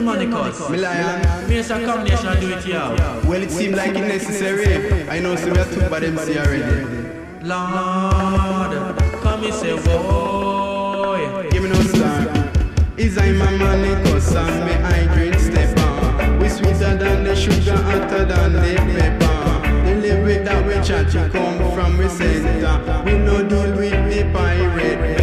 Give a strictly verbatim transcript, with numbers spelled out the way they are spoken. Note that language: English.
money cause. Me lion. Me as a combination do it here. Well, it seemed like it necessary. I know, so we are too bad M C already. Lord, come and say, boy. Give me no star. Is I my money cause I'm me I drink step on. We sweeter than the sugar, hotter than the pepper. The lyric that we chat you come from we center. We no deal with the pirate.